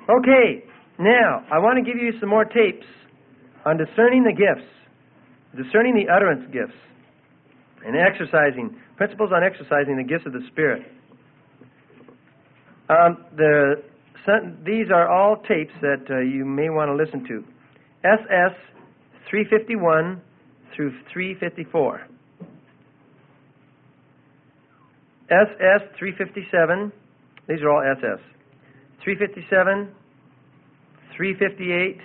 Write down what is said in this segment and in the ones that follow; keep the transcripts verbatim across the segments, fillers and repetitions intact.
Okay, now, I want to give you some more tapes on discerning the gifts, discerning the utterance gifts, and exercising, principles on exercising the gifts of the Spirit. Um, the, these are all tapes that uh, you may want to listen to. S S three fifty-one through three fifty-four. S S three fifty-seven, these are all S S. three fifty-seven, three fifty-eight,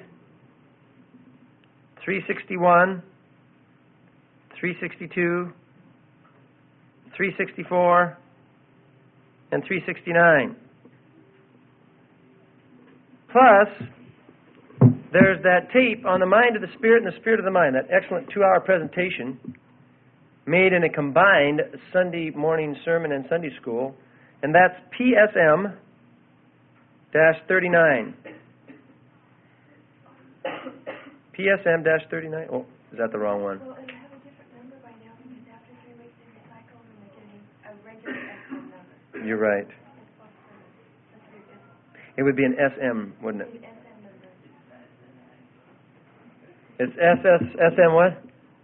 three sixty-one, three sixty-two, three sixty-four, and three sixty-nine. Plus, there's that tape on the mind of the Spirit and the Spirit of the mind, that excellent two-hour presentation made in a combined Sunday morning sermon and Sunday school, and that's P S M thirty-nine. P S M thirty-nine? Oh, is that the wrong one? Well, and I have a different number by now because after three weeks they recycle and they're getting a regular S M number. You're right. It would be an S M, wouldn't it? An S M number. It's S S, S M what?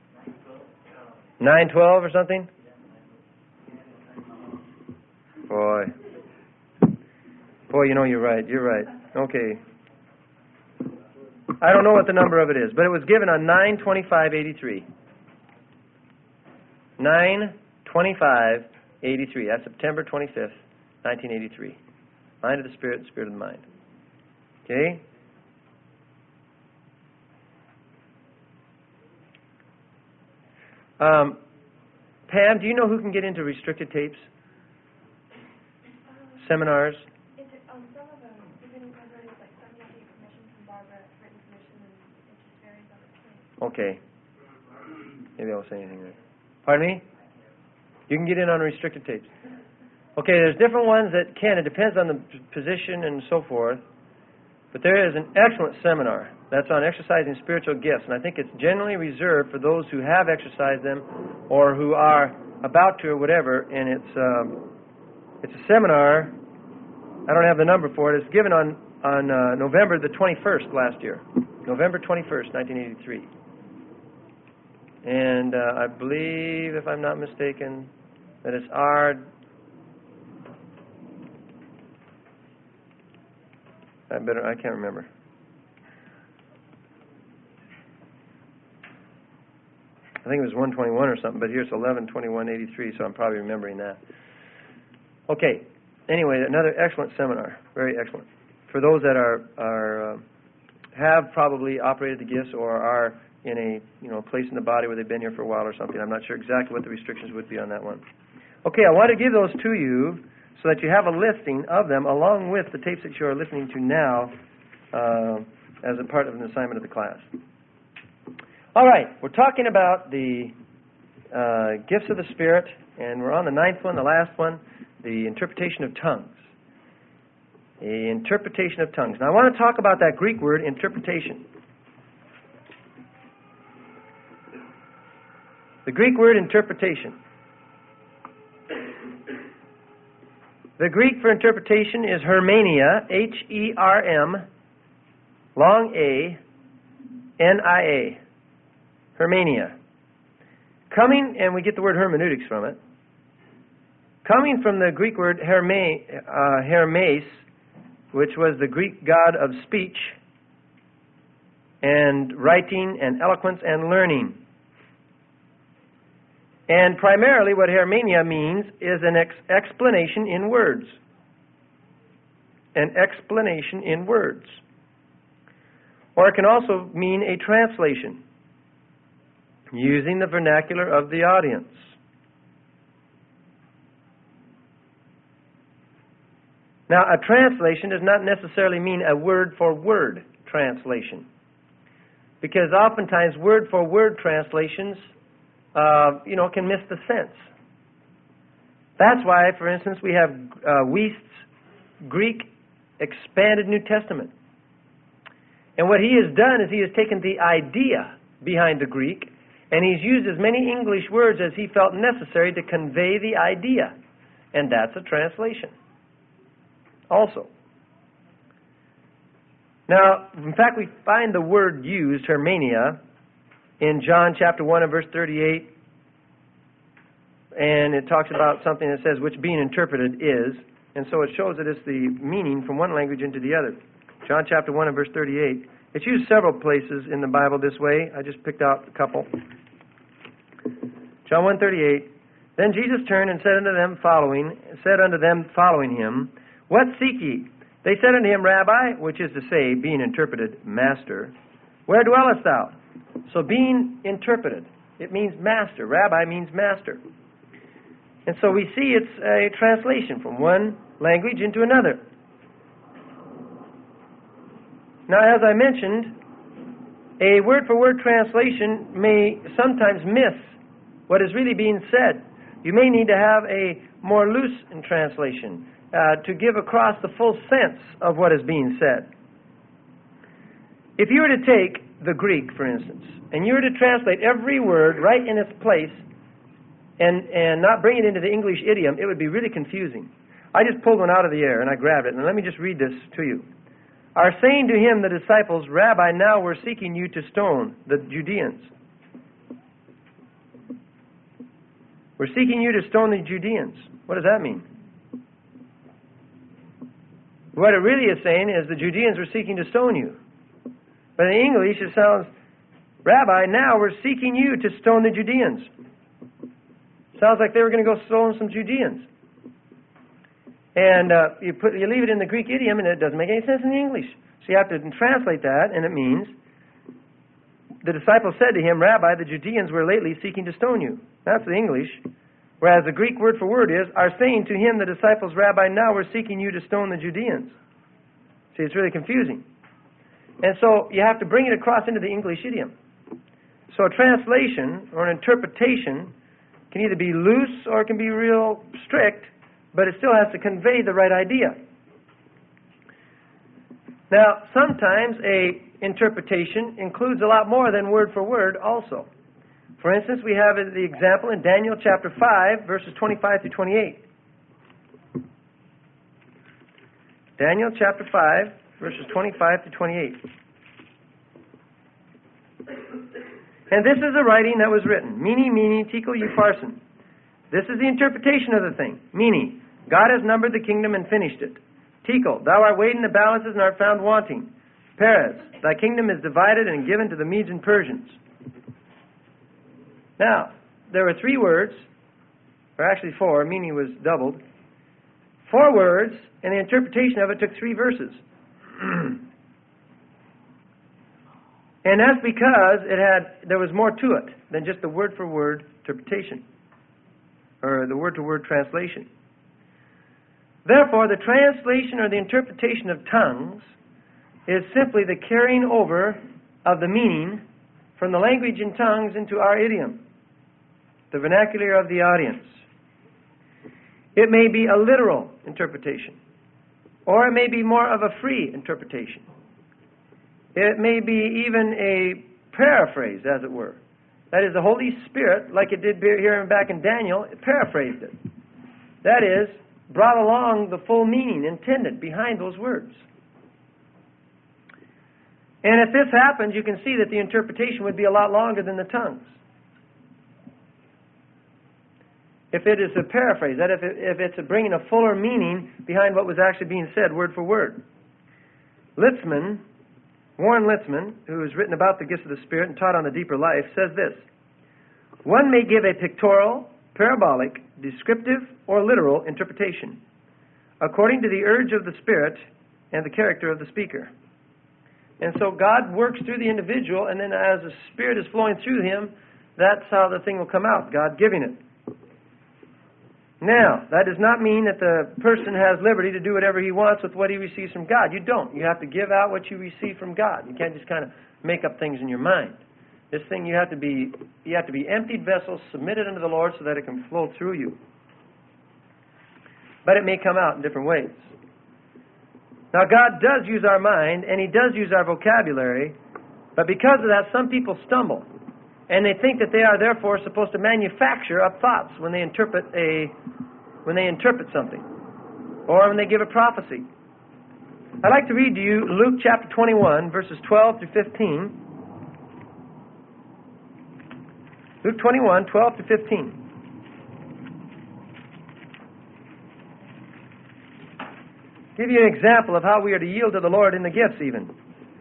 nine twelve or something? Boy. Boy, you know you're right. You're right. Okay. I don't know what the number of it is, but it was given on nine twenty-five eighty-three. nine twenty-five eighty-three. That's September twenty-fifth, nineteen eighty-three. Mind of the Spirit, Spirit of the mind. Okay? Um, Pam, do you know who can get into restricted tapes? Seminars? It's, um, some of them, even I've heard it's like some you get permission from Barbara, written permission, and it just varies on the case. Okay. Maybe I won't say anything there. Pardon me? You can get in on restricted tapes. Okay, there's different ones that can. It depends on the p- position and so forth. But there is an excellent seminar that's on exercising spiritual gifts, and I think it's generally reserved for those who have exercised them or who are about to or whatever. And it's um, it's a seminar. I don't have the number for it. It's given on on uh, November the twenty-first last year, November twenty-first, nineteen eighty-three. And uh, I believe, if I'm not mistaken, that it's our. I better. I can't remember. I think it was one twenty-one or something, but here's eleven twenty-one eighty-three, so I'm probably remembering that. Okay. Anyway, another excellent seminar, very excellent, for those that are are uh, have probably operated the gifts or are in a you know place in the body where they've been here for a while or something. I'm not sure exactly what the restrictions would be on that one. Okay, I want to give those to you so that you have a listing of them along with the tapes that you are listening to now uh, as a part of an assignment of the class. All right, we're talking about the uh, gifts of the Spirit, and we're on the ninth one, the last one, the interpretation of tongues. The interpretation of tongues. Now, I want to talk about that Greek word, interpretation. The Greek word, interpretation. The Greek for interpretation is hermania, H E R M, long A, N I A. Hermania. Coming, and we get the word hermeneutics from it, coming from the Greek word herme, uh, hermes, which was the Greek god of speech and writing and eloquence and learning. And primarily what hermenia means is an ex- explanation in words. An explanation in words. Or it can also mean a translation, using the vernacular of the audience. Now, a translation does not necessarily mean a word-for-word translation, because oftentimes word-for-word translations Uh, you know, can miss the sense. That's why, for instance, we have uh, Wuest's Greek expanded New Testament. And what he has done is he has taken the idea behind the Greek, and he's used as many English words as he felt necessary to convey the idea. And that's a translation also. Now, in fact, we find the word used, hermenia, in John chapter one and verse thirty-eight. And it talks about something that says, which being interpreted is. And so it shows that it's the meaning from one language into the other. John chapter one and verse thirty-eight. It's used several places in the Bible this way. I just picked out a couple. John one thirty-eight. Then Jesus turned and said unto them following, said unto them following him, What seek ye? They said unto him, Rabbi, which is to say, being interpreted, Master, where dwellest thou? So being interpreted, it means master. Rabbi means master. And so we see it's a translation from one language into another. Now, as I mentioned, a word-for-word translation may sometimes miss what is really being said. You may need to have a more loose translation uh, to give across the full sense of what is being said. If you were to take the Greek, for instance, and you were to translate every word right in its place and, and not bring it into the English idiom, it would be really confusing. I just pulled one out of the air and I grabbed it, and let me just read this to you. Are saying to him, the disciples, Rabbi, now we're seeking you to stone the Judeans. We're seeking you to stone the Judeans. What does that mean? What it really is saying is the Judeans were seeking to stone you. But in English it sounds, Rabbi, now we're seeking you to stone the Judeans. Sounds like they were going to go stone some Judeans. And uh, you put you leave it in the Greek idiom, and it doesn't make any sense in the English. So you have to translate that, and it means, the disciples said to him, Rabbi, the Judeans were lately seeking to stone you. That's the English. Whereas the Greek word for word is, are saying to him, the disciples, Rabbi, now we're seeking you to stone the Judeans. See, it's really confusing. And so you have to bring it across into the English idiom. So a translation or an interpretation can either be loose or it can be real strict, but it still has to convey the right idea. Now, sometimes a interpretation includes a lot more than word for word also. For instance, we have the example in Daniel chapter five, verses twenty-five through twenty-eight. Daniel chapter five, verses twenty-five through twenty-eight. And this is the writing that was written. Mene, mene, tekel, upharsin. This is the interpretation of the thing. Mene, God has numbered the kingdom and finished it. Tekel, thou art weighed in the balances and art found wanting. Peres, thy kingdom is divided and given to the Medes and Persians. Now, there were three words, or actually four, mene was doubled. Four words, and the interpretation of it took three verses. And that's because it had there was more to it than just the word-for-word interpretation, or the word-to-word translation. Therefore, the translation or the interpretation of tongues is simply the carrying over of the meaning from the language in tongues into our idiom, the vernacular of the audience. It may be a literal interpretation, or it may be more of a free interpretation. It may be even a paraphrase, as it were. That is, the Holy Spirit, like it did here and back in Daniel, it paraphrased it. That is, brought along the full meaning intended behind those words. And if this happens, you can see that the interpretation would be a lot longer than the tongues. If it is a paraphrase, that if, it, if it's a bringing a fuller meaning behind what was actually being said word for word. Litzman, Warren Litzman, who has written about the gifts of the Spirit and taught on the deeper life, says this: one may give a pictorial, parabolic, descriptive, or literal interpretation, according to the urge of the Spirit and the character of the speaker. And so God works through the individual, and then as the Spirit is flowing through him, that's how the thing will come out, God giving it. Now, that does not mean that the person has liberty to do whatever he wants with what he receives from God. You don't. You have to give out what you receive from God. You can't just kind of make up things in your mind. This thing, you have to be you have to be emptied vessels, submitted unto the Lord so that it can flow through you. But it may come out in different ways. Now, God does use our mind, and He does use our vocabulary, but because of that, some people stumble. And they think that they are therefore supposed to manufacture up thoughts when they interpret a when they interpret something, or when they give a prophecy. I'd like to read to you Luke chapter twenty-one, verses twelve through fifteen. Luke twenty-one, twelve to fifteen. Give you an example of how we are to yield to the Lord in the gifts even.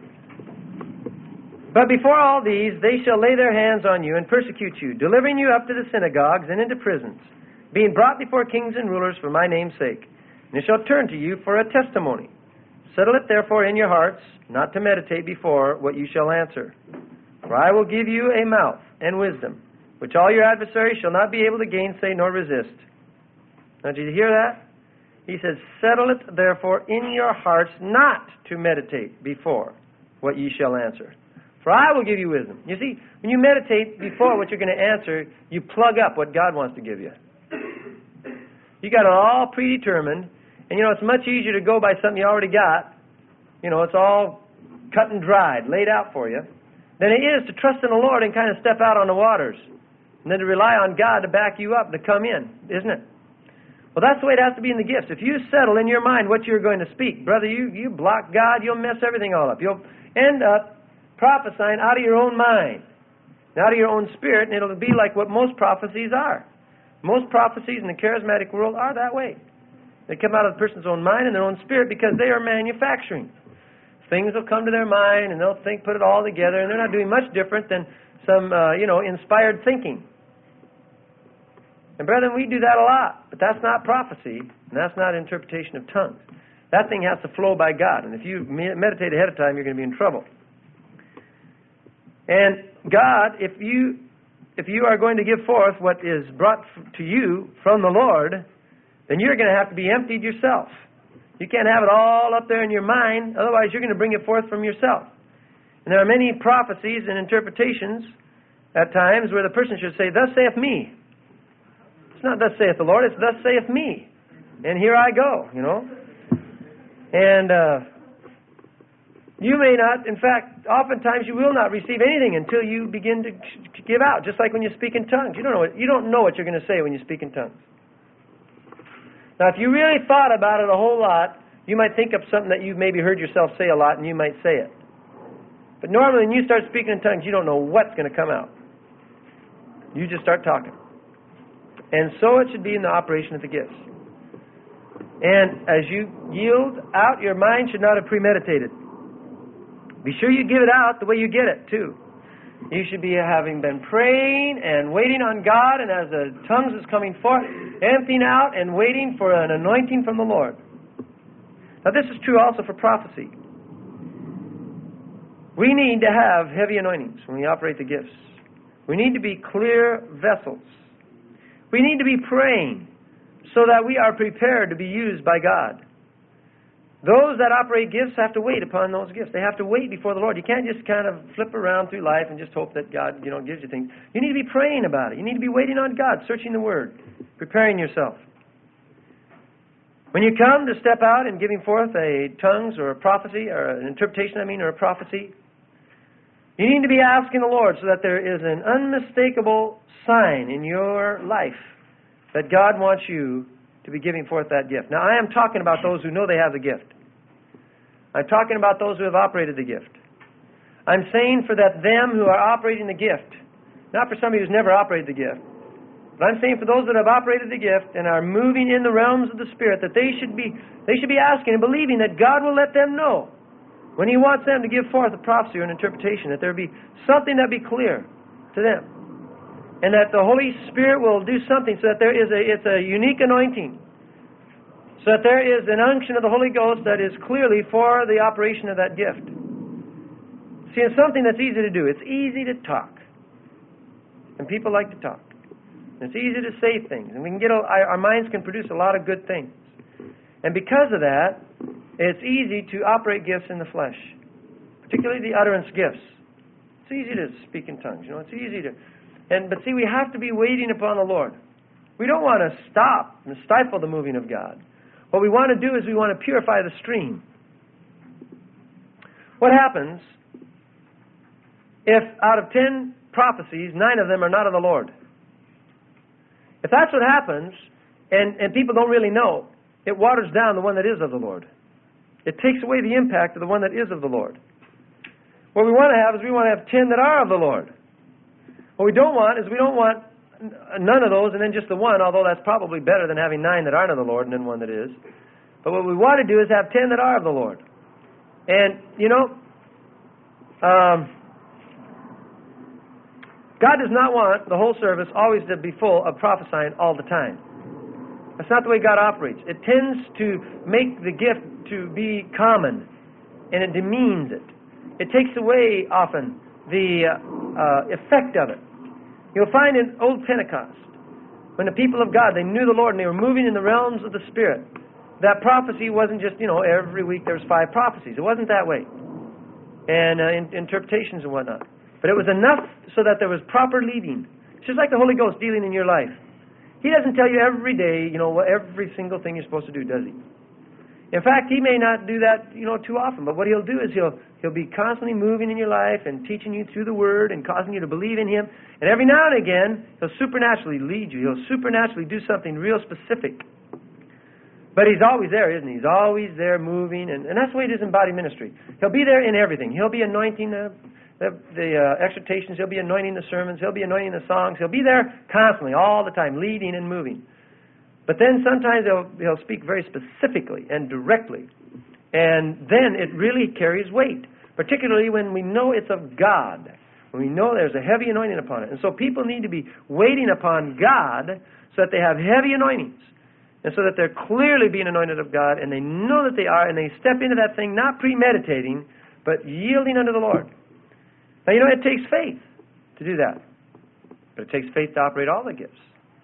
But before all these, they shall lay their hands on you and persecute you, delivering you up to the synagogues and into prisons, being brought before kings and rulers for my name's sake. And they shall turn to you for a testimony. Settle it therefore in your hearts, not to meditate before what you shall answer. For I will give you a mouth and wisdom, which all your adversaries shall not be able to gainsay nor resist. Now, did you hear that? He says, settle it therefore in your hearts, not to meditate before what ye shall answer. For I will give you wisdom. You see, when you meditate before what you're going to answer, you plug up what God wants to give you. You got it all predetermined, and you know, it's much easier to go by something you already got. You know, it's all cut and dried, laid out for you, than it is to trust in the Lord and kind of step out on the waters, and then to rely on God to back you up, to come in, isn't it? Well, that's the way it has to be in the gifts. If you settle in your mind what you're going to speak, brother, you, you block God, you'll mess everything all up. You'll end up prophesying out of your own mind, out of your own spirit, and it'll be like what most prophecies are. Most prophecies in the charismatic world are that way. They come out of the person's own mind and their own spirit because they are manufacturing. Things will come to their mind and they'll think, put it all together, and they're not doing much different than some, uh, you know, inspired thinking. And brethren, we do that a lot, but that's not prophecy, and that's not interpretation of tongues. That thing has to flow by God, and if you meditate ahead of time, you're going to be in trouble. And God, if you if you are going to give forth what is brought to you from the Lord, then you're going to have to be emptied yourself. You can't have it all up there in your mind, otherwise you're going to bring it forth from yourself. And there are many prophecies and interpretations at times where the person should say, thus saith me. It's not thus saith the Lord, it's thus saith me. And here I go, you know. And uh, you may not, in fact, oftentimes you will not receive anything until you begin to give out, just like when you speak in tongues. You don't know what, you don't know what you're going to say when you speak in tongues. Now, if you really thought about it a whole lot, you might think of something that you've maybe heard yourself say a lot, and you might say it. But normally when you start speaking in tongues, you don't know what's going to come out. You just start talking. And so it should be in the operation of the gifts. And as you yield out, your mind should not have premeditated. Be sure you give it out the way you get it, too. You should be having been praying and waiting on God, and as the tongues is coming forth, emptying out and waiting for an anointing from the Lord. Now, this is true also for prophecy. We need to have heavy anointings when we operate the gifts. We need to be clear vessels. We need to be praying so that we are prepared to be used by God. Those that operate gifts have to wait upon those gifts. They have to wait before the Lord. You can't just kind of flip around through life and just hope that God, you know, gives you things. You need to be praying about it. You need to be waiting on God, searching the Word, preparing yourself. When you come to step out and giving forth a tongues or a prophecy, or an interpretation, I mean, or a prophecy, you need to be asking the Lord so that there is an unmistakable sign in your life that God wants you to be giving forth that gift. Now, I am talking about those who know they have the gift. I'm talking about those who have operated the gift. I'm saying for that them who are operating the gift, not for somebody who's never operated the gift, but I'm saying for those that have operated the gift and are moving in the realms of the Spirit, that they should be they should be asking and believing that God will let them know when He wants them to give forth a prophecy or an interpretation, that there be something that be clear to them. And that the Holy Spirit will do something so that there is a, it's a unique anointing. So that there is an unction of the Holy Ghost that is clearly for the operation of that gift. See, it's something that's easy to do. It's easy to talk. And people like to talk. It's easy to say things. And we can get a, our minds can produce a lot of good things. And because of that, it's easy to operate gifts in the flesh. Particularly the utterance gifts. It's easy to speak in tongues. You know, it's easy to... And but see, we have to be waiting upon the Lord. We don't want to stop and stifle the moving of God. What we want to do is we want to purify the stream. What happens if out of ten prophecies, nine of them are not of the Lord? If that's what happens, and, and people don't really know, it waters down the one that is of the Lord. It takes away the impact of the one that is of the Lord. What we want to have is we want to have ten that are of the Lord. What we don't want is we don't want none of those and then just the one, although that's probably better than having nine that aren't of the Lord and then one that is. But what we want to do is have ten that are of the Lord. And, you know, um, God does not want the whole service always to be full of prophesying all the time. That's not the way God operates. It tends to make the gift to be common, and it demeans it. It takes away, often, the uh, uh, effect of it. You'll find in old Pentecost, when the people of God, they knew the Lord and they were moving in the realms of the Spirit, that prophecy wasn't just, you know, every week there was five prophecies. It wasn't that way. And uh, in, interpretations and whatnot. But it was enough so that there was proper leading. It's just like the Holy Ghost dealing in your life. He doesn't tell you every day, you know, every single thing you're supposed to do, does he? In fact, he may not do that, you know, too often. But what he'll do is he'll he'll be constantly moving in your life and teaching you through the Word and causing you to believe in him. And every now and again, he'll supernaturally lead you. He'll supernaturally do something real specific. But he's always there, isn't he? He's always there moving. And, and that's the way it is in body ministry. He'll be there in everything. He'll be anointing the... The, the uh, exhortations, he'll be anointing the sermons, he'll be anointing the songs, he'll be there constantly, all the time, leading and moving. But then sometimes he'll, he'll speak very specifically and directly. And then it really carries weight, particularly when we know it's of God, when we know there's a heavy anointing upon it. And so people need to be waiting upon God so that they have heavy anointings, and so that they're clearly being anointed of God, and they know that they are, and they step into that thing not premeditating, but yielding unto the Lord. Now, you know, it takes faith to do that. But it takes faith to operate all the gifts.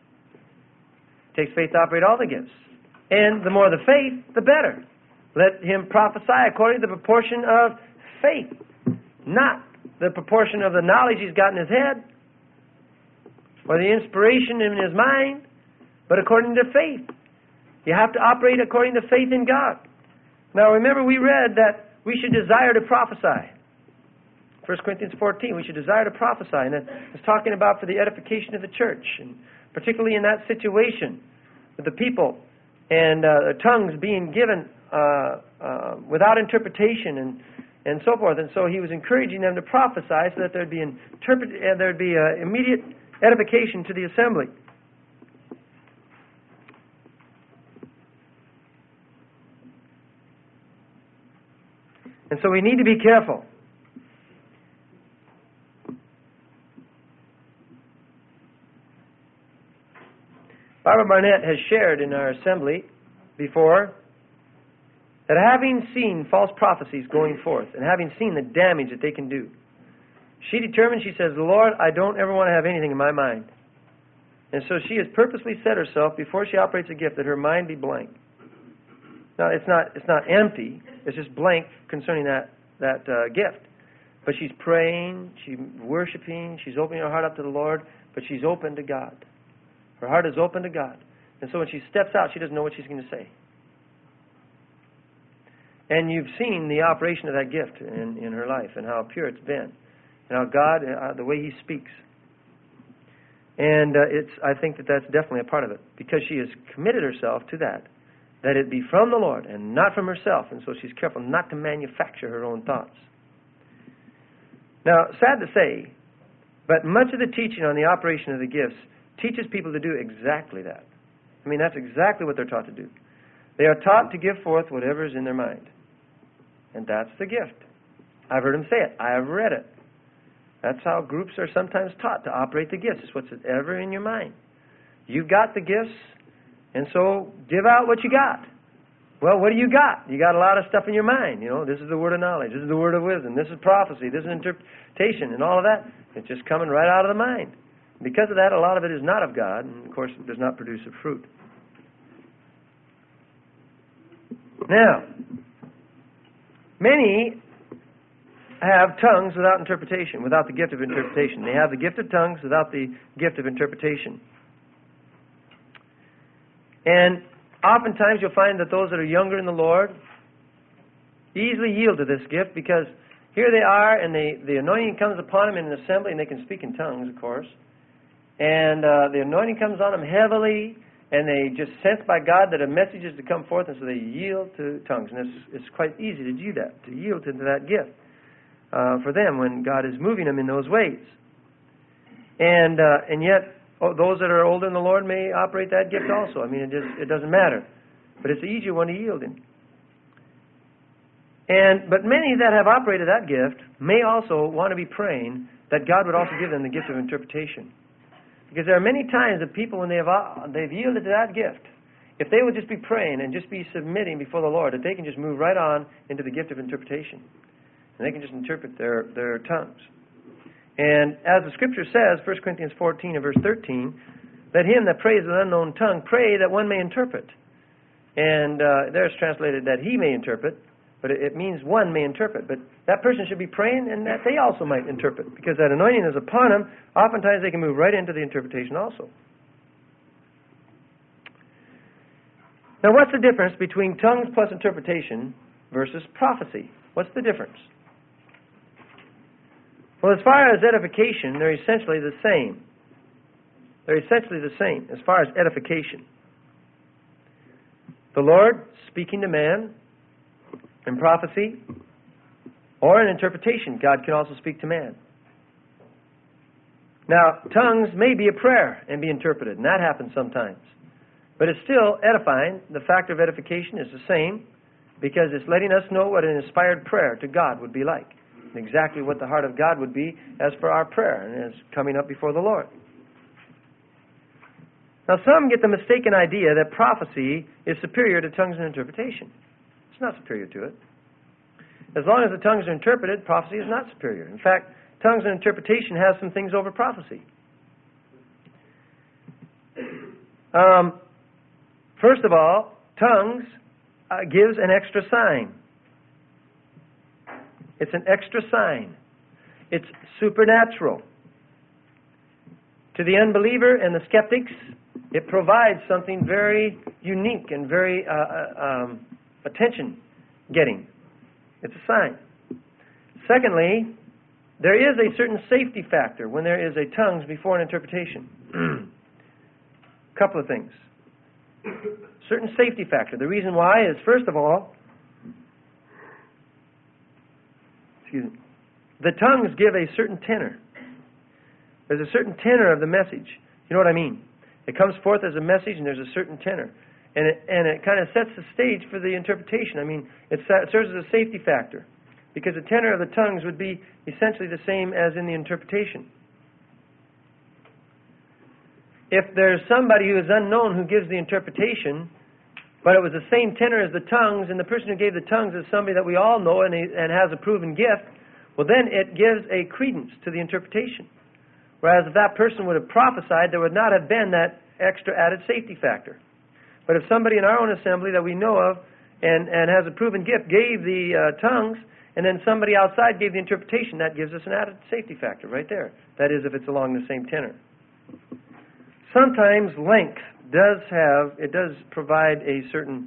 It takes faith to operate all the gifts. And the more the faith, the better. Let him prophesy according to the proportion of faith, not the proportion of the knowledge he's got in his head or the inspiration in his mind, but according to faith. You have to operate according to faith in God. Now, remember, we read that we should desire to prophesy. First Corinthians fourteen, we should desire to prophesy. And it's talking about for the edification of the church, and particularly in that situation with the people and uh, the tongues being given uh, uh, without interpretation and, and so forth. And so he was encouraging them to prophesy so that there'd be, interpret- uh, there'd be uh, immediate edification to the assembly. And so we need to be careful. Barbara Barnett has shared in our assembly before that having seen false prophecies going forth and having seen the damage that they can do, she determined, she says, Lord, I don't ever want to have anything in my mind. And so she has purposely set herself, before she operates a gift, that her mind be blank. Now, it's not it's not empty. It's just blank concerning that, that uh, gift. But she's praying, she's worshiping, she's opening her heart up to the Lord, but she's open to God. Her heart is open to God. And so when she steps out, she doesn't know what she's going to say. And you've seen the operation of that gift in, in her life and how pure it's been. And how God, uh, the way He speaks. And uh, it's. I think that that's definitely a part of it. Because she has committed herself to that. That it be from the Lord and not from herself. And so she's careful not to manufacture her own thoughts. Now, sad to say, but much of the teaching on the operation of the gifts teaches people to do exactly that. I mean, that's exactly what they're taught to do. They are taught to give forth whatever is in their mind. And that's the gift. I've heard them say it. I have read it. That's how groups are sometimes taught to operate the gifts. It's what's ever in your mind. You've got the gifts, and so give out what you got. Well, what do you got? You got a lot of stuff in your mind. You know, this is the word of knowledge. This is the word of wisdom. This is prophecy. This is interpretation and all of that. It's just coming right out of the mind. Because of that, a lot of it is not of God, and of course it does not produce a fruit. Now, many have tongues without interpretation, without the gift of interpretation. They have the gift of tongues without the gift of interpretation. And oftentimes you'll find that those that are younger in the Lord easily yield to this gift because here they are and they, the anointing comes upon them in an assembly and they can speak in tongues, of course. And uh, the anointing comes on them heavily and they just sense by God that a message is to come forth, and so they yield to tongues. And it's, it's quite easy to do that, to yield to that gift uh, for them when God is moving them in those ways. And uh, and yet, oh, those that are older in the Lord may operate that gift also. I mean, it just it doesn't matter. But it's the easier one to yield in. And but many that have operated that gift may also want to be praying that God would also give them the gift of interpretation. Because there are many times that people, when they have uh, they've yielded to that gift, if they would just be praying and just be submitting before the Lord, that they can just move right on into the gift of interpretation. And they can just interpret their, their tongues. And as the Scripture says, First Corinthians fourteen and verse thirteen, let him that prays with an unknown tongue pray that one may interpret. And uh, there it's translated that he may interpret, but it, it means one may interpret. But that person should be praying and that they also might interpret, because that anointing is upon them. Oftentimes they can move right into the interpretation also. Now, what's the difference between tongues plus interpretation versus prophecy? What's the difference? Well, as far as edification, they're essentially the same. They're essentially the same as far as edification. The Lord speaking to man in prophecy or in interpretation. God can also speak to man. Now, tongues may be a prayer and be interpreted, and that happens sometimes. But it's still edifying. The factor of edification is the same, because it's letting us know what an inspired prayer to God would be like, and exactly what the heart of God would be as for our prayer and as coming up before the Lord. Now, some get the mistaken idea that prophecy is superior to tongues and interpretation. It's not superior to it. As long as the tongues are interpreted, prophecy is not superior. In fact, tongues and interpretation have some things over prophecy. Um, first of all, tongues uh, gives an extra sign. It's an extra sign. It's supernatural. To the unbeliever and the skeptics, it provides something very unique and very uh, um, attention-getting. It's a sign. Secondly, there is a certain safety factor when there is a tongues before an interpretation. A couple of things. Certain safety factor. The reason why is, first of all, excuse me, the tongues give a certain tenor. There's a certain tenor of the message. You know what I mean? It comes forth as a message, and there's a certain tenor. And it, and it kind of sets the stage for the interpretation. I mean, it serves as a safety factor, because the tenor of the tongues would be essentially the same as in the interpretation. If there's somebody who is unknown who gives the interpretation, but it was the same tenor as the tongues, and the person who gave the tongues is somebody that we all know and, and has a proven gift, well, then it gives a credence to the interpretation. Whereas if that person would have prophesied, there would not have been that extra added safety factor. But if somebody in our own assembly that we know of and, and has a proven gift gave the uh, tongues, and then somebody outside gave the interpretation, that gives us an added safety factor right there. That is, if it's along the same tenor. Sometimes length does have, it does provide a certain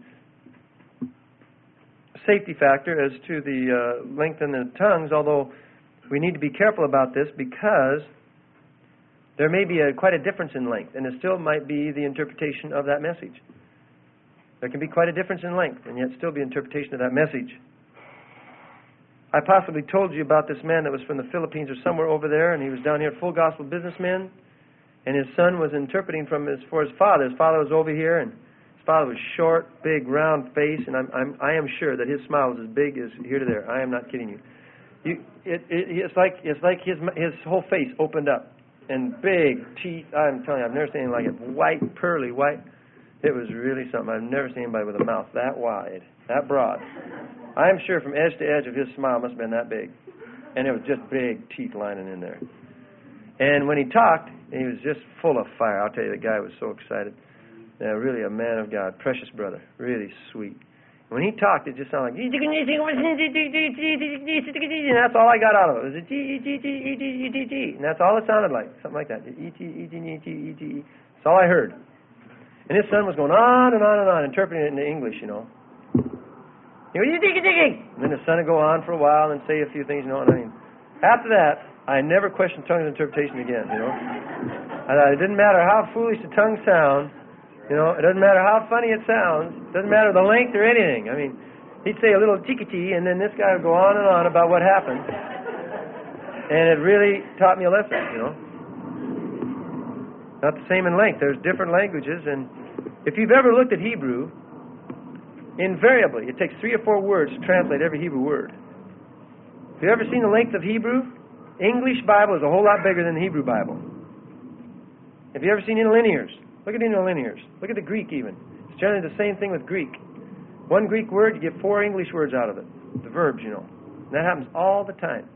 safety factor as to the uh, length in the tongues, although we need to be careful about this, because there may be a, quite a difference in length, and it still might be the interpretation of that message. There can be quite a difference in length, and yet still be interpretation of that message. I possibly told you about this man that was from the Philippines or somewhere over there, and he was down here, full gospel businessman, and his son was interpreting from his for his father. His father was over here, and his father was short, big, round face, and I'm, I'm I am sure that his smile was as big as here to there. I am not kidding you. You it, it it's like it's like his his whole face opened up, and big teeth. I'm telling you, I've never seen anything like it. White, pearly white. It was really something. I've never seen anybody with a mouth that wide, that broad. I'm sure from edge to edge of his smile must have been that big. And it was just big teeth lining in there. And when he talked, he was just full of fire. I'll tell you, the guy was so excited. Yeah, really a man of God, precious brother, really sweet. When he talked, it just sounded like, and that's all I got out of it. It was a G, G, G, G, G, G, G, and that's all it sounded like, something like that. E, T, E, T, E, T, E, T, E. That's all I heard. And his son was going on and on and on, interpreting it into English, you know. And then the son would go on for a while and say a few things, you know. And I mean, after that, I never questioned tongues interpretation again, you know. And it didn't matter how foolish the tongues sound. You know, it doesn't matter how funny it sounds. It doesn't matter the length or anything. I mean, he'd say a little tiki-tee, and then this guy would go on and on about what happened. And it really taught me a lesson, you know. Not the same in length. There's different languages, and if you've ever looked at Hebrew, invariably, it takes three or four words to translate every Hebrew word. Have you ever seen the length of Hebrew? English Bible is a whole lot bigger than the Hebrew Bible. Have you ever seen interlinears? Look at interlinears. Look at the Greek even. It's generally the same thing with Greek. One Greek word, you get four English words out of it. The verbs, you know. And that happens all the time.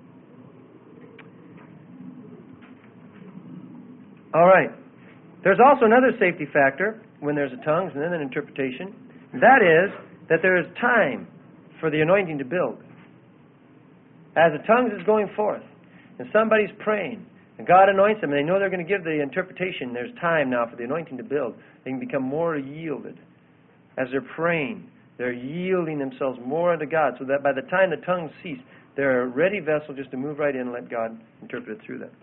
All right. There's also another safety factor when there's a tongues and then an interpretation. That is that there is time for the anointing to build. As the tongues is going forth and somebody's praying and God anoints them and they know they're going to give the interpretation, there's time now for the anointing to build. They can become more yielded. As they're praying, they're yielding themselves more unto God so that by the time the tongues cease, they're a ready vessel just to move right in and let God interpret it through them.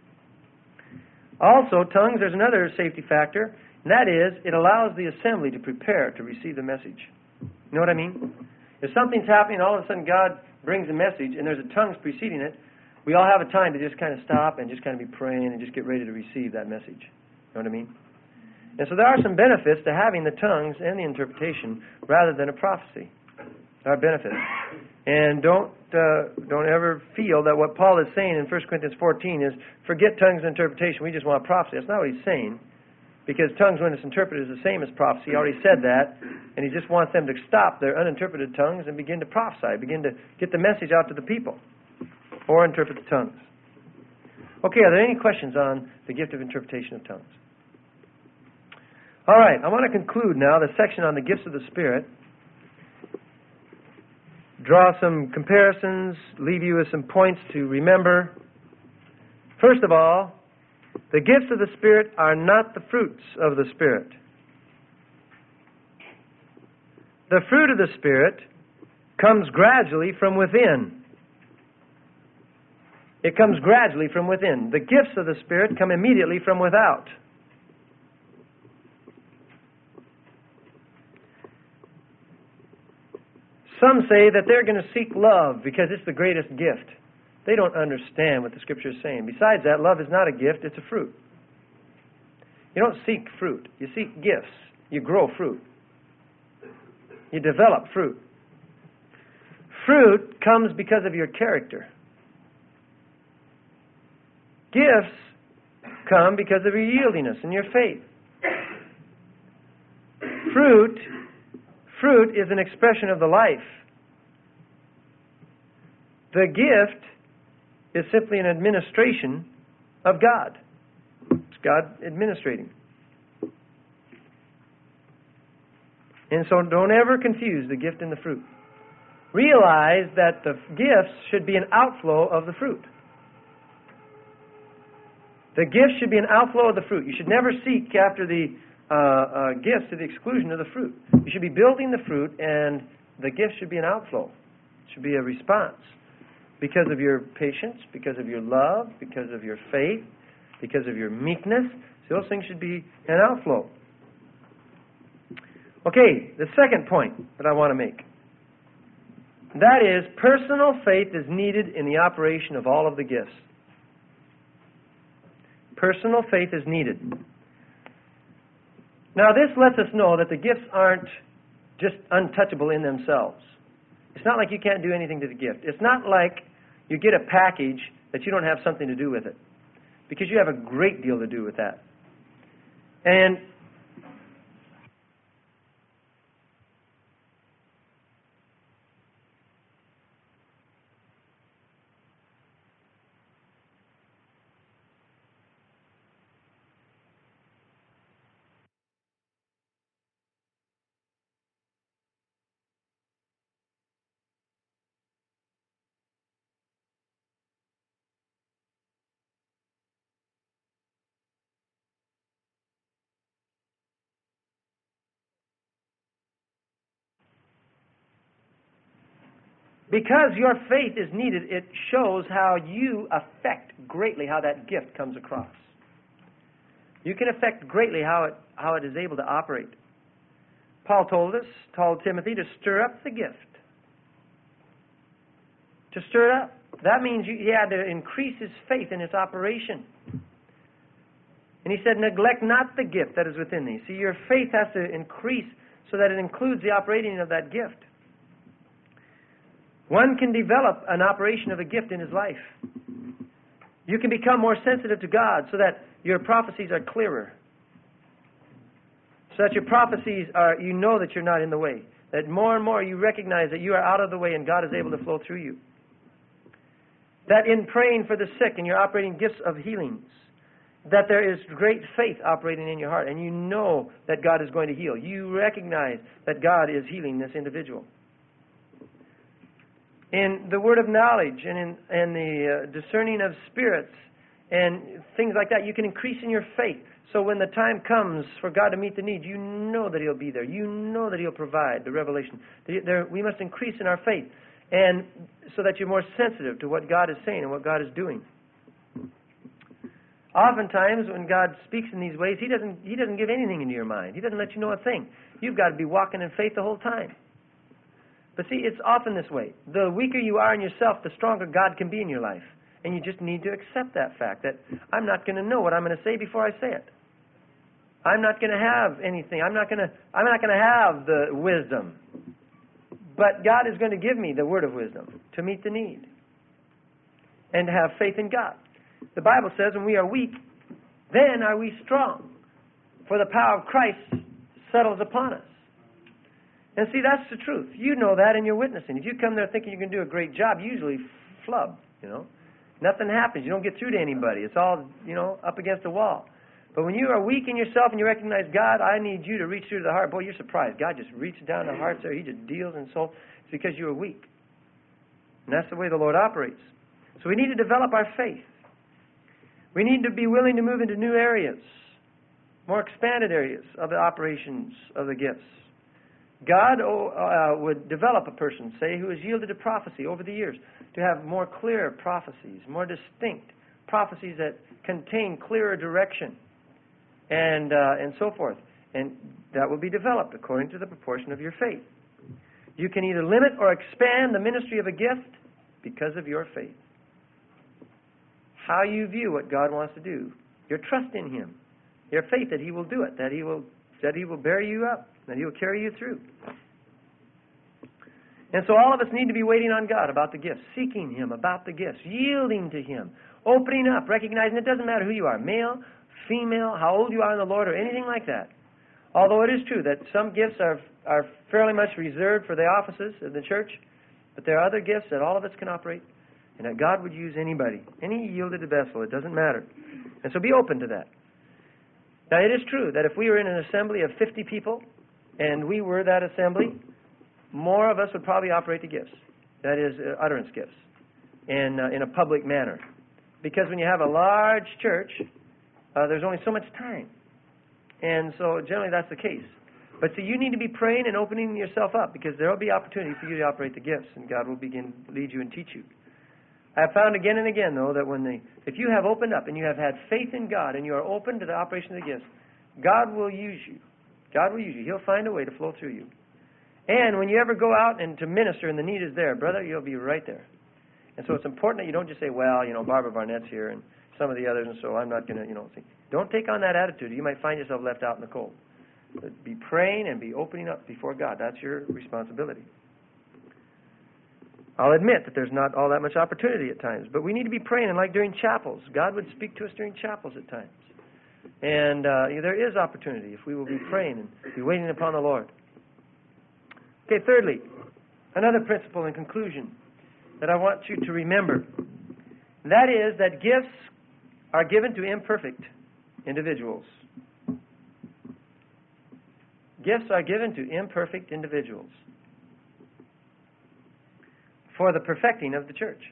Also, tongues, there's another safety factor, and that is it allows the assembly to prepare to receive the message. You know what I mean? If something's happening, all of a sudden God brings a message, and there's a tongues preceding it, we all have a time to just kind of stop and just kind of be praying and just get ready to receive that message. You know what I mean? And so there are some benefits to having the tongues and the interpretation rather than a prophecy. There are benefits. And don't uh, don't ever feel that what Paul is saying in First Corinthians fourteen is, forget tongues and interpretation, we just want prophecy. That's not what he's saying. Because tongues, when it's interpreted, is the same as prophecy. He already said that. And he just wants them to stop their uninterpreted tongues and begin to prophesy, begin to get the message out to the people. Or interpret the tongues. Okay, are there any questions on the gift of interpretation of tongues? All right, I want to conclude now the section on the gifts of the Spirit. Draw some comparisons, leave you with some points to remember. First of all, the gifts of the Spirit are not the fruits of the Spirit. The fruit of the Spirit comes gradually from within. It comes gradually from within. The gifts of the Spirit come immediately from without. Some say that they're going to seek love because it's the greatest gift. They don't understand what the Scripture is saying. Besides that, love is not a gift, it's a fruit. You don't seek fruit. You seek gifts. You grow fruit. You develop fruit. Fruit comes because of your character. Gifts come because of your yieldiness and your faith. Fruit, fruit is an expression of the life. The gift is simply an administration of God. It's God administrating. And so don't ever confuse the gift and the fruit. Realize that the gifts should be an outflow of the fruit. The gift should be an outflow of the fruit. You should never seek after the uh, uh, gifts to the exclusion of the fruit. You should be building the fruit, and the gift should be an outflow. It should be a response. Because of your patience, because of your love, because of your faith, because of your meekness. So those things should be an outflow. Okay, the second point that I want to make. That is, personal faith is needed in the operation of all of the gifts. Personal faith is needed. Now, this lets us know that the gifts aren't just untouchable in themselves. It's not like you can't do anything to the gift. It's not like you get a package that you don't have something to do with it. Because you have a great deal to do with that. And because your faith is needed, it shows how you affect greatly how that gift comes across. You can affect greatly how it, how it is able to operate. Paul told us, told Timothy, to stir up the gift. To stir it up. That means you, he had to increase his faith in its operation. And he said, neglect not the gift that is within thee. See, your faith has to increase so that it includes the operating of that gift. One can develop an operation of a gift in his life. You can become more sensitive to God so that your prophecies are clearer. So that your prophecies are, you know that you're not in the way. That more and more you recognize that you are out of the way and God is able to flow through you. That in praying for the sick and you're operating gifts of healings, that there is great faith operating in your heart and you know that God is going to heal. You recognize that God is healing this individual. In the word of knowledge and in and the uh, discerning of spirits and things like that, you can increase in your faith. So when the time comes for God to meet the need, you know that He'll be there. You know that He'll provide the revelation. There, we must increase in our faith, and so that you're more sensitive to what God is saying and what God is doing. Oftentimes, when God speaks in these ways, He doesn't He doesn't give anything into your mind. He doesn't let you know a thing. You've got to be walking in faith the whole time. But see, it's often this way. The weaker you are in yourself, the stronger God can be in your life. And you just need to accept that fact, that I'm not going to know what I'm going to say before I say it. I'm not going to have anything. I'm not going to I'm not going to have the wisdom. But God is going to give me the word of wisdom to meet the need. And to have faith in God. The Bible says when we are weak, then are we strong. For the power of Christ settles upon us. And see, that's the truth. You know that in your witnessing. If you come there thinking you can do a great job, you usually flub, you know. Nothing happens. You don't get through to anybody. It's all, you know, up against the wall. But when you are weak in yourself and you recognize, God, I need you to reach through to the heart, boy, you're surprised. God just reaches down to the hearts there. He just deals in soul. It's because you are weak. And that's the way the Lord operates. So we need to develop our faith. We need to be willing to move into new areas, more expanded areas of the operations of the gifts. God uh, would develop a person, say, who has yielded to prophecy over the years, to have more clear prophecies, more distinct prophecies that contain clearer direction, and uh, and so forth. And that will be developed according to the proportion of your faith. You can either limit or expand the ministry of a gift because of your faith. How you view what God wants to do, your trust in Him, your faith that He will do it, that He will that He will bear you up, that He will carry you through. And so all of us need to be waiting on God about the gifts, seeking Him about the gifts, yielding to Him, opening up, recognizing it doesn't matter who you are, male, female, how old you are in the Lord, or anything like that. Although it is true that some gifts are are fairly much reserved for the offices of the church, but there are other gifts that all of us can operate, and that God would use anybody, any yielded vessel, it doesn't matter. And so be open to that. Now, it is true that if we were in an assembly of fifty people, and we were that assembly, more of us would probably operate the gifts. That is, uh, utterance gifts, in, uh, in a public manner. Because when you have a large church, uh, there's only so much time. And so generally that's the case. But see, you need to be praying and opening yourself up, because there will be opportunity for you to operate the gifts, and God will begin to lead you and teach you. I have found again and again, though, that when the, if you have opened up and you have had faith in God and you are open to the operation of the gifts, God will use you. God will use you. He'll find a way to flow through you. And when you ever go out and to minister and the need is there, brother, you'll be right there. And so it's important that you don't just say, well, you know, Barbara Barnett's here and some of the others, and so I'm not going to, you know, see. Don't take on that attitude. You might find yourself left out in the cold. But be praying and be opening up before God. That's your responsibility. I'll admit that there's not all that much opportunity at times, but we need to be praying, and like during chapels. God would speak to us during chapels at times. And uh, there is opportunity if we will be praying and be waiting upon the Lord. Okay, thirdly, another principle in conclusion that I want you to remember. That is that gifts are given to imperfect individuals. Gifts are given to imperfect individuals for the perfecting of the church.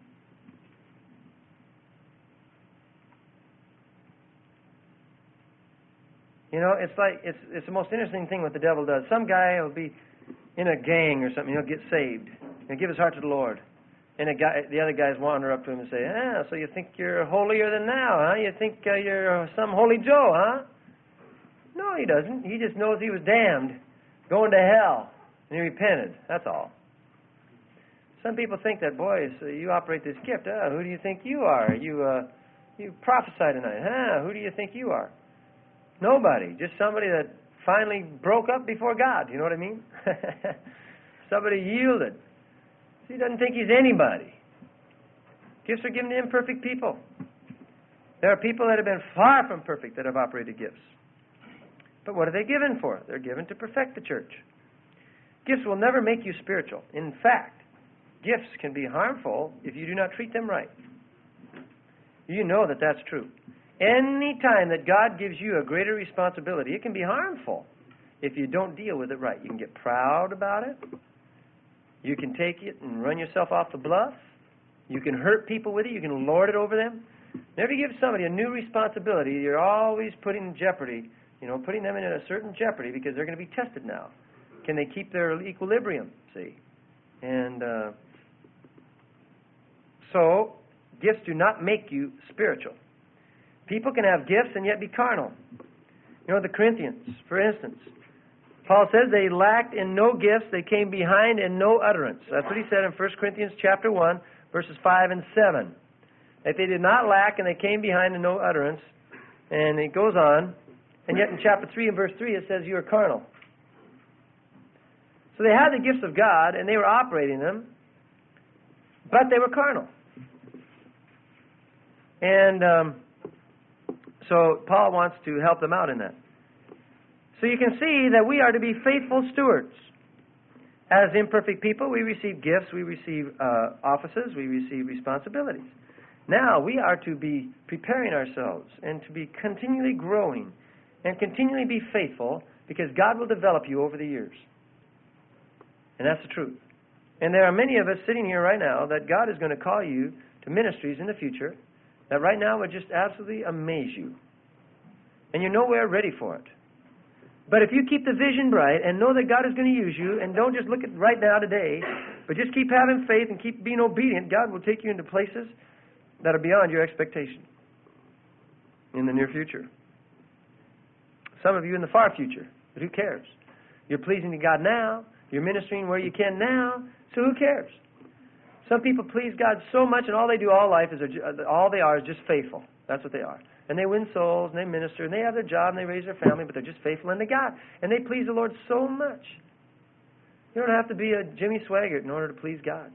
You know, it's like, it's it's the most interesting thing what the devil does. Some guy will be in a gang or something, he'll get saved. He'll give his heart to the Lord. And a guy, the other guys wander up to him and say, ah, so you think you're holier than thou, huh? You think uh, you're uh, some holy Joe, huh? No, he doesn't. He just knows he was damned, going to hell, and he repented. That's all. Some people think that, boy, so you operate this gift. Ah, who do you think you are? You uh, you prophesy tonight. Huh? Who do you think you are? Nobody. Just somebody that finally broke up before God. You know what I mean? Somebody yielded. He doesn't think he's anybody. Gifts are given to imperfect people. There are people that have been far from perfect that have operated gifts. But what are they given for? They're given to perfect the church. Gifts will never make you spiritual. In fact, gifts can be harmful if you do not treat them right. You know that that's true. Any time that God gives you a greater responsibility, it can be harmful if you don't deal with it right. You can get proud about it. You can take it and run yourself off the bluff. You can hurt people with it. You can lord it over them. Whenever you give somebody a new responsibility, you're always putting in jeopardy, you know, putting them in a certain jeopardy because they're going to be tested now. Can they keep their equilibrium, see? And uh, so, gifts do not make you spiritual. People can have gifts and yet be carnal. You know, the Corinthians, for instance, Paul says they lacked in no gifts, they came behind in no utterance. That's what he said in First Corinthians chapter one, verses five and seven. That they did not lack and they came behind in no utterance. And it goes on. And yet in chapter three and verse three it says you are carnal. So they had the gifts of God and they were operating them, but they were carnal. And um, so Paul wants to help them out in that. So you can see that we are to be faithful stewards. As imperfect people, we receive gifts, we receive uh, offices, we receive responsibilities. Now we are to be preparing ourselves and to be continually growing and continually be faithful because God will develop you over the years. And that's the truth. And there are many of us sitting here right now that God is going to call you to ministries in the future that right now would just absolutely amaze you. And you're nowhere ready for it. But if you keep the vision bright and know that God is going to use you, and don't just look at right now today, but just keep having faith and keep being obedient, God will take you into places that are beyond your expectation in the near future. Some of you in the far future, but who cares? You're pleasing to God now. You're ministering where you can now, so who cares? Some people please God so much, and all they do all life is all they are is just faithful. That's what they are. And they win souls, and they minister, and they have their job, and they raise their family, but they're just faithful unto God. And they please the Lord so much. You don't have to be a Jimmy Swaggart in order to please God.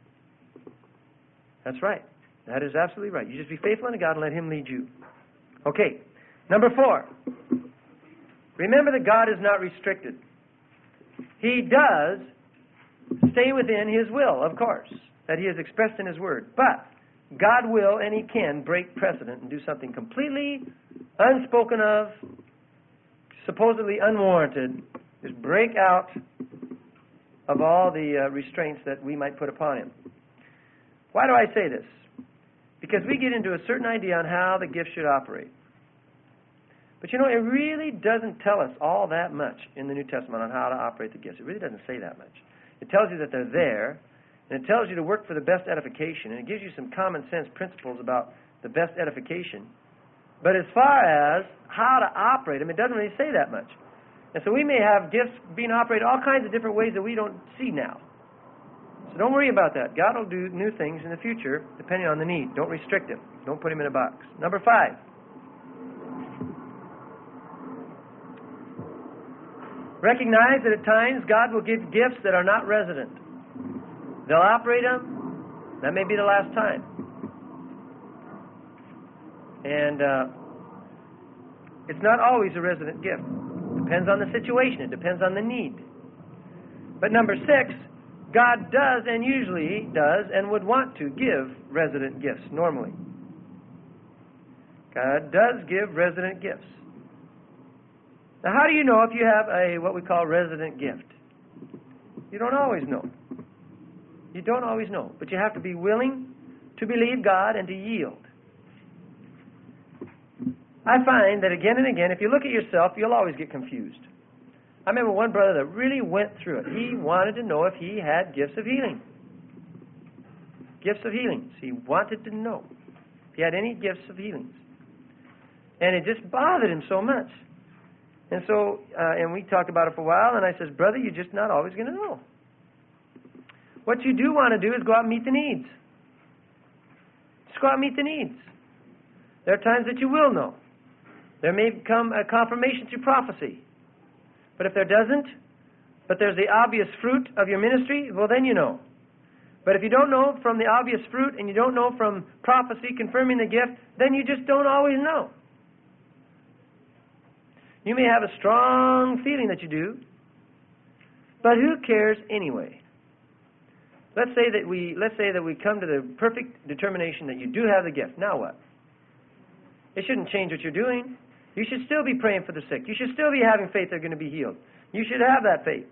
That's right. That is absolutely right. You just be faithful unto God and let Him lead you. Okay. Number four. Remember that God is not restricted. He does stay within His will, of course, that He has expressed in His Word. But God will and He can break precedent and do something completely unspoken of, supposedly unwarranted. Just break out of all the uh, restraints that we might put upon Him. Why do I say this? Because we get into a certain idea on how the gift should operate. But you know, it really doesn't tell us all that much in the New Testament on how to operate the gifts. It really doesn't say that much. It tells you that they're there, and it tells you to work for the best edification, and it gives you some common sense principles about the best edification. But as far as how to operate them, it doesn't really say that much. And so we may have gifts being operated all kinds of different ways that we don't see now. So don't worry about that. God will do new things in the future depending on the need. Don't restrict Him. Don't put Him in a box. Number five. Recognize that at times God will give gifts that are not resident. They'll operate them. That may be the last time. And uh, it's not always a resident gift. It depends on the situation. It depends on the need. But number six, God does and usually does and would want to give resident gifts normally. God does give resident gifts. Now, how do you know if you have a what we call resident gift? You don't always know. You don't always know. But you have to be willing to believe God and to yield. I find that again and again, if you look at yourself, you'll always get confused. I remember one brother that really went through it. He wanted to know if he had gifts of healing. Gifts of healings. He wanted to know if he had any gifts of healings. And it just bothered him so much. And so, uh, and we talked about it for a while, and I says, brother, you're just not always going to know. What you do want to do is go out and meet the needs. Just go out and meet the needs. There are times that you will know. There may come a confirmation through prophecy. But if there doesn't, but there's the obvious fruit of your ministry, well, then you know. But if you don't know from the obvious fruit and you don't know from prophecy confirming the gift, then you just don't always know. You may have a strong feeling that you do, but who cares anyway? Let's say that we let's say that we come to the perfect determination that you do have the gift. Now what? It shouldn't change what you're doing. You should still be praying for the sick. You should still be having faith they're going to be healed. You should have that faith.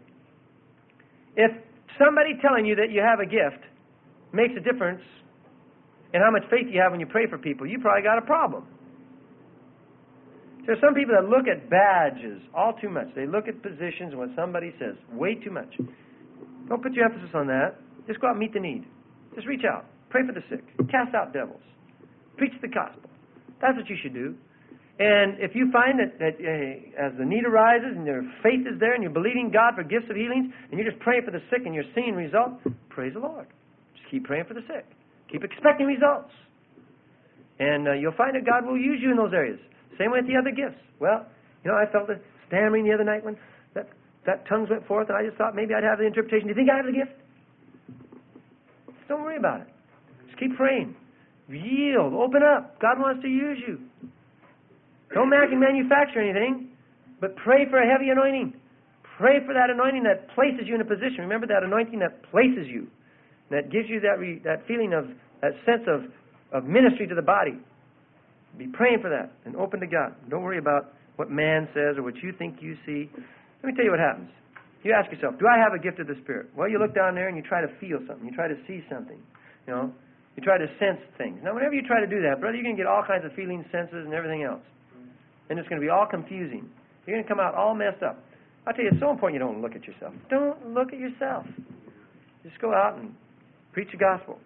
If somebody telling you that you have a gift makes a difference in how much faith you have when you pray for people, you probably got a problem. There are some people that look at badges all too much. They look at positions and what somebody says way too much. Don't put your emphasis on that. Just go out and meet the need. Just reach out. Pray for the sick. Cast out devils. Preach the gospel. That's what you should do. And if you find that, that uh, as the need arises and your faith is there and you're believing God for gifts of healings and you're just praying for the sick and you're seeing results, praise the Lord. Just keep praying for the sick. Keep expecting results. And uh, you'll find that God will use you in those areas. Same way with the other gifts. Well, you know, I felt it stammering the other night when that, that tongues went forth, and I just thought maybe I'd have the interpretation. Do you think I have the gift? Just don't worry about it. Just keep praying. Yield. Open up. God wants to use you. Don't make and manufacture anything, but pray for a heavy anointing. Pray for that anointing that places you in a position. Remember that anointing that places you, that gives you that re, that feeling of, that sense of, of ministry to the body. Be praying for that and open to God. Don't worry about what man says or what you think you see. Let me tell you what happens. You ask yourself, do I have a gift of the Spirit? Well, you look down there and you try to feel something. You try to see something. You know, you try to sense things. Now, whenever you try to do that, brother, you're going to get all kinds of feelings, senses, and everything else. And it's going to be all confusing. You're going to come out all messed up. I'll tell you, it's so important you don't look at yourself. Don't look at yourself. Just go out and preach the gospel.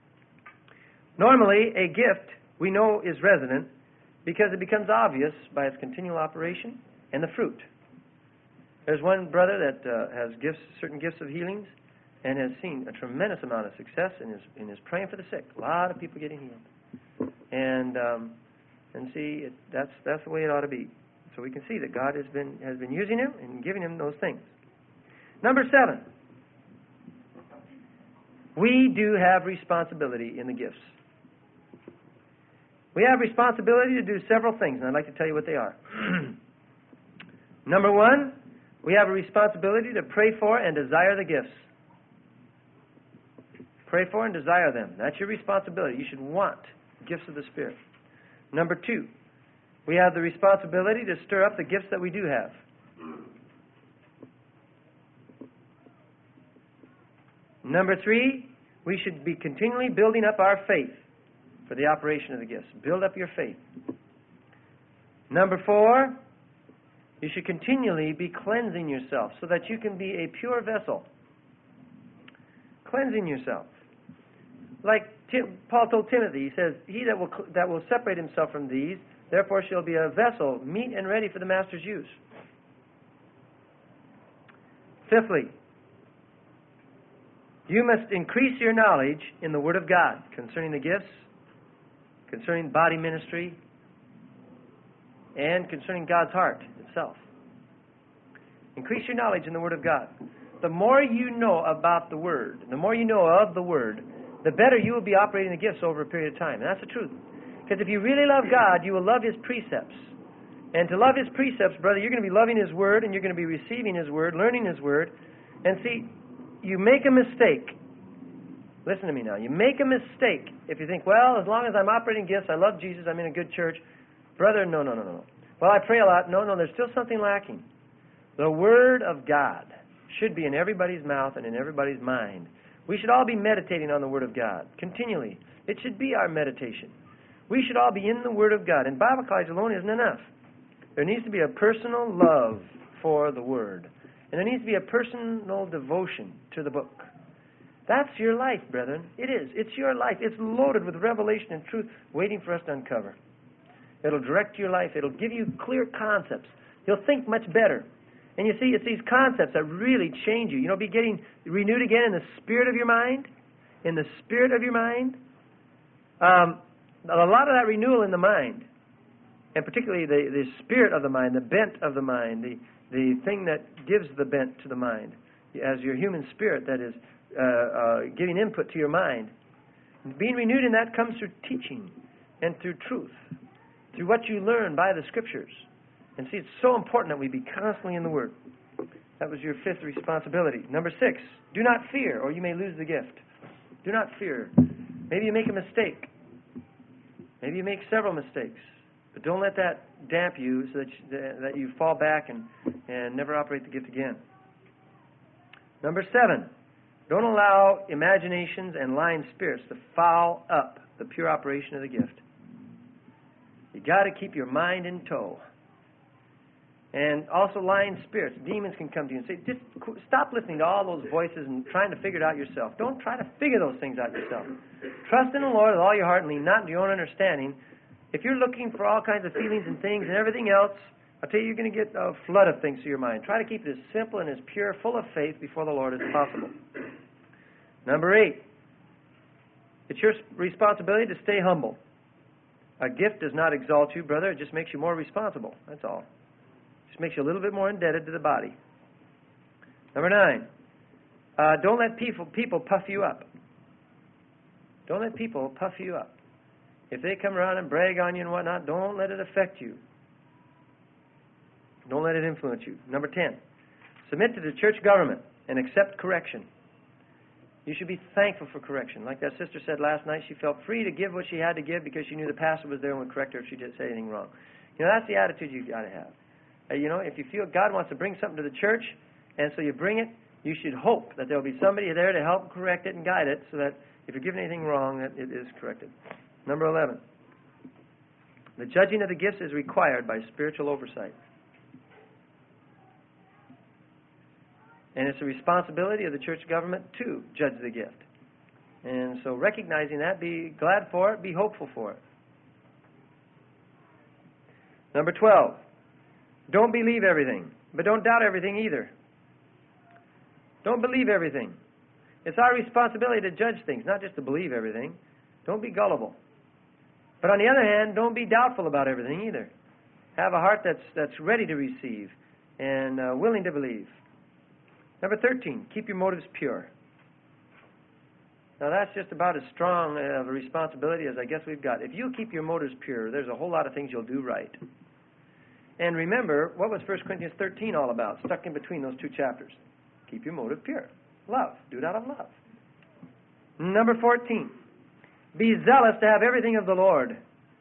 Normally, a gift we know is resident because it becomes obvious by its continual operation and the fruit. There's one brother that uh, has gifts, certain gifts of healings, and has seen a tremendous amount of success in his in his praying for the sick. A lot of people getting healed, and um, and see it, that's that's the way it ought to be. So we can see that God has been has been using him and giving him those things. Number seven, we do have responsibility in the gifts. We have responsibility to do several things, and I'd like to tell you what they are. Number one, we have a responsibility to pray for and desire the gifts. Pray for and desire them. That's your responsibility. You should want gifts of the Spirit. Number two, we have the responsibility to stir up the gifts that we do have. Number three, we should be continually building up our faith for the operation of the gifts. Build up your faith. Number four, you should continually be cleansing yourself so that you can be a pure vessel. Cleansing yourself. Like Tim, Paul told Timothy, he says, he that will that will separate himself from these, therefore shall be a vessel, meet and ready for the master's use. Fifthly, you must increase your knowledge in the Word of God concerning the gifts, concerning body ministry, and concerning God's heart itself. Increase your knowledge in the Word of God. The more you know about the Word, the more you know of the Word, the better you will be operating the gifts over a period of time. And that's the truth. Because if you really love God, you will love His precepts. And to love His precepts, brother, you're going to be loving His Word, and you're going to be receiving His Word, learning His Word. And see, you make a mistake. Listen to me now. You make a mistake if you think, well, as long as I'm operating gifts, I love Jesus, I'm in a good church. Brother, no, no, no, no. Well, I pray a lot. No, no, there's still something lacking. The Word of God should be in everybody's mouth and in everybody's mind. We should all be meditating on the Word of God continually. It should be our meditation. We should all be in the Word of God. And Bible college alone isn't enough. There needs to be a personal love for the Word. And there needs to be a personal devotion to the book. That's your life, brethren. It is. It's your life. It's loaded with revelation and truth waiting for us to uncover. It'll direct your life. It'll give you clear concepts. You'll think much better. And you see, it's these concepts that really change you. You know, be getting renewed again in the spirit of your mind. In the spirit of your mind. Um, a lot of that renewal in the mind, and particularly the, the spirit of the mind, the bent of the mind, the, the thing that gives the bent to the mind, as your human spirit that is uh, uh, giving input to your mind. Being renewed in that comes through teaching and through truth, through what you learn by the Scriptures. And see, it's so important that we be constantly in the Word. That was your fifth responsibility. Number six, do not fear, or you may lose the gift. Do not fear. Maybe you make a mistake. Maybe you make several mistakes. But don't let that damp you so that you, that you fall back and, and never operate the gift again. Number seven, don't allow imaginations and lying spirits to foul up the pure operation of the gift. You got to keep your mind in tow. And also lying spirits. Demons can come to you and say, just stop listening to all those voices and trying to figure it out yourself. Don't try to figure those things out yourself. Trust in the Lord with all your heart and lean not into your own understanding. If you're looking for all kinds of feelings and things and everything else, I'll tell you, you're going to get a flood of things to your mind. Try to keep it as simple and as pure, full of faith before the Lord as possible. Number eight, it's your responsibility to stay humble. A gift does not exalt you, brother. It just makes you more responsible. That's all. Just makes you a little bit more indebted to the body. Number nine, uh, don't let people, people puff you up. Don't let people puff you up. If they come around and brag on you and whatnot, don't let it affect you. Don't let it influence you. Number ten, submit to the church government and accept correction. You should be thankful for correction. Like that sister said last night, she felt free to give what she had to give because she knew the pastor was there and would correct her if she did say anything wrong. You know, that's the attitude you've got to have. Uh, you know, if you feel God wants to bring something to the church, and so you bring it, you should hope that there will be somebody there to help correct it and guide it so that if you're giving anything wrong, that it is corrected. Number eleven, the judging of the gifts is required by spiritual oversight. And it's the responsibility of the church government to judge the gift. And so recognizing that, be glad for it, be hopeful for it. Number twelve, don't believe everything, but don't doubt everything either. Don't believe everything. It's our responsibility to judge things, not just to believe everything. Don't be gullible. But on the other hand, don't be doubtful about everything either. Have a heart that's, that's ready to receive and uh, willing to believe. Number thirteen, keep your motives pure. Now that's just about as strong of a responsibility as I guess we've got. If you keep your motives pure, there's a whole lot of things you'll do right. And remember, what was First Corinthians thirteen all about? Stuck in between those two chapters. Keep your motive pure. Love. Do it out of love. Number fourteen, be zealous to have everything of the Lord.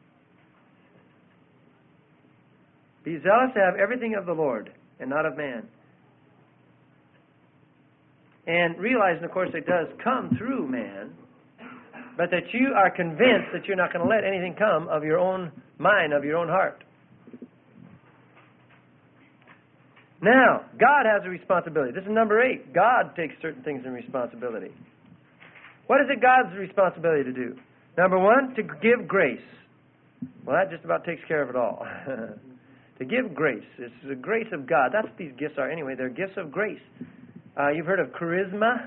Be zealous to have everything of the Lord and not of man. And realizing, of course, it does come through man, but that you are convinced that you're not going to let anything come of your own mind, of your own heart. Now, God has a responsibility. This is number eight. God takes certain things in responsibility. What is it God's responsibility to do? Number one, to give grace. Well, that just about takes care of it all. To give grace. It's the grace of God. That's what these gifts are anyway. They're gifts of grace. Uh, you've heard of charisma?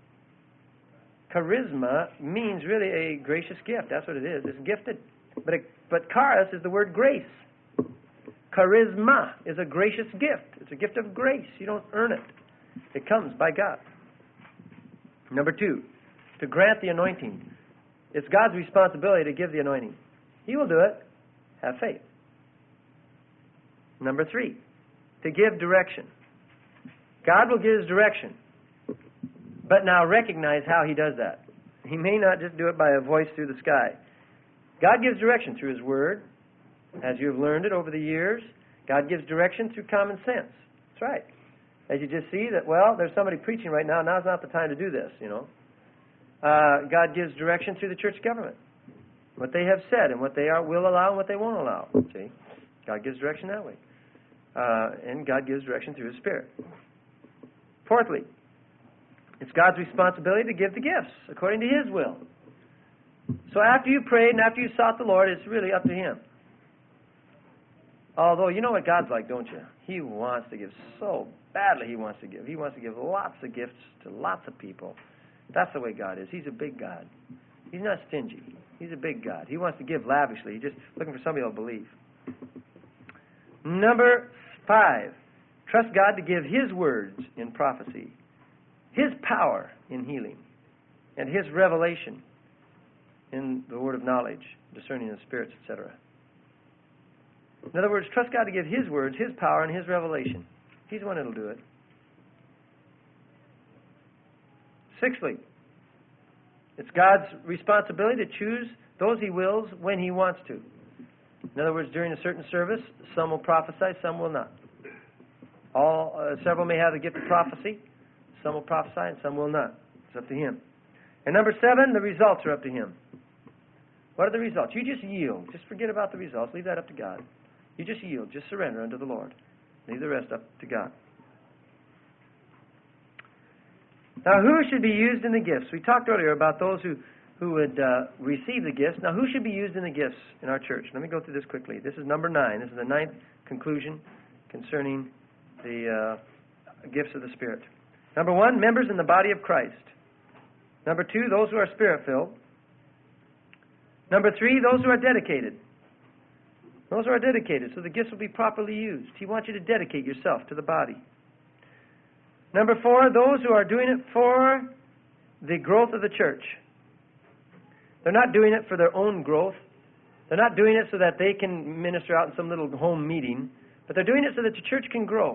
Charisma means really a gracious gift. That's what it is. It's gifted. But, it, but charis is the word grace. Charisma is a gracious gift. It's a gift of grace. You don't earn it. It comes by God. Number two, to grant the anointing. It's God's responsibility to give the anointing. He will do it. Have faith. Number three, to give direction. God will give His direction. But now recognize how He does that. He may not just do it by a voice through the sky. God gives direction through His Word, as you have learned it over the years. God gives direction through common sense. That's right. As you just see that, well, there's somebody preaching right now. Now's not the time to do this, you know. Uh, God gives direction through the church government. What they have said and what they are will allow and what they won't allow. See? God gives direction that way. Uh, and God gives direction through His Spirit. Fourthly, It's God's responsibility to give the gifts according to His will. So after you prayed and after you sought the Lord, it's really up to Him. Although, you know what God's like, don't you? He wants to give so badly. He wants to give. He wants to give lots of gifts to lots of people. That's the way God is. He's a big God. He's not stingy. He's a big God. He wants to give lavishly. He's just looking for somebody who'll believe. Number five, trust God to give His words in prophecy, His power in healing, and His revelation in the word of knowledge, discerning of spirits, et cetera. In other words, trust God to give His words, His power, and His revelation. He's the one that'll do it. Sixthly, it's God's responsibility to choose those He wills when He wants to. In other words, during a certain service, some will prophesy, some will not. All uh, several may have the gift of prophecy, some will prophesy, and some will not. It's up to Him. And number seven, the results are up to Him. What are the results? You just yield. Just forget about the results. Leave that up to God. You just yield. Just surrender unto the Lord. Leave the rest up to God. Now, who should be used in the gifts? We talked earlier about those who, who would uh, receive the gifts. Now, who should be used in the gifts in our church? Let me go through this quickly. This is number nine. This is the ninth conclusion concerning the uh, gifts of the Spirit. Number one, members in the body of Christ. Number two, those who are Spirit-filled. Number three, those who are dedicated. Those who are dedicated, so the gifts will be properly used. He wants you to dedicate yourself to the body. Number four, those who are doing it for the growth of the church. They're not doing it for their own growth. They're not doing it so that they can minister out in some little home meeting, but they're doing it so that the church can grow.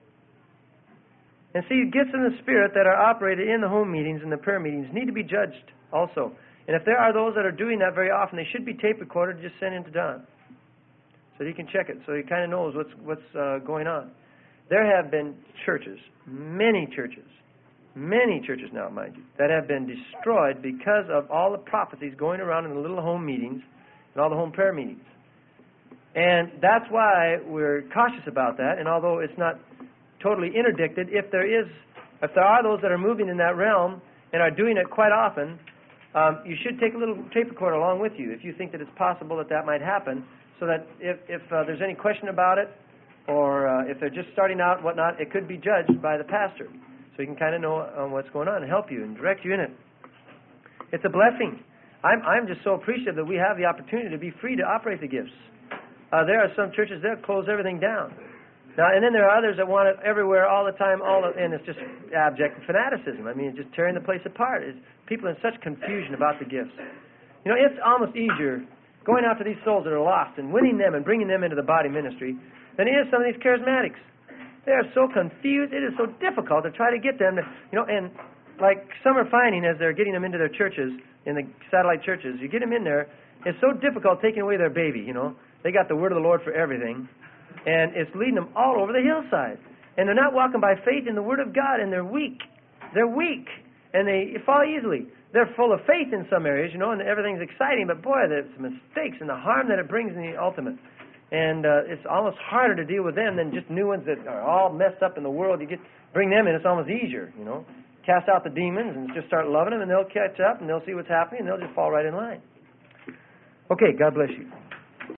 And see, gifts in the Spirit that are operated in the home meetings and the prayer meetings need to be judged also. And if there are those that are doing that very often, they should be tape recorded, just sent in to Don, so he can check it, so he kind of knows what's what's uh, going on. There have been churches, many churches, many churches now, mind you, that have been destroyed because of all the prophecies going around in the little home meetings and all the home prayer meetings. And that's why we're cautious about that. And although it's not totally interdicted, if there is, if there are those that are moving in that realm and are doing it quite often, um, you should take a little tape recorder along with you if you think that it's possible that that might happen, so that if, if uh, there's any question about it, or uh, if they're just starting out and whatnot, it could be judged by the pastor. So he can kind of know um, what's going on and help you and direct you in it. It's a blessing. I'm, I'm just so appreciative that we have the opportunity to be free to operate the gifts. Uh, there are some churches that close everything down. Now, and then there are others that want it everywhere all the time, all the, and it's just abject fanaticism. I mean, it's just tearing the place apart. It's people in such confusion about the gifts. You know, it's almost easier going after these souls that are lost and winning them and bringing them into the body ministry than it is some of these charismatics. They are so confused. It is so difficult to try to get them to, you know, and like some are finding as they're getting them into their churches, in the satellite churches, you get them in there, it's so difficult taking away their baby, you know. They got the word of the Lord for everything, and it's leading them all over the hillside. And they're not walking by faith in the word of God, and they're weak. They're weak, and they fall easily. They're full of faith in some areas, you know, and everything's exciting, but boy, there's mistakes and the harm that it brings in the ultimate. And uh, it's almost harder to deal with them than just new ones that are all messed up in the world. You get bring them in, it's almost easier, you know. Cast out the demons and just start loving them, and they'll catch up, and they'll see what's happening, and they'll just fall right in line. Okay, God bless you.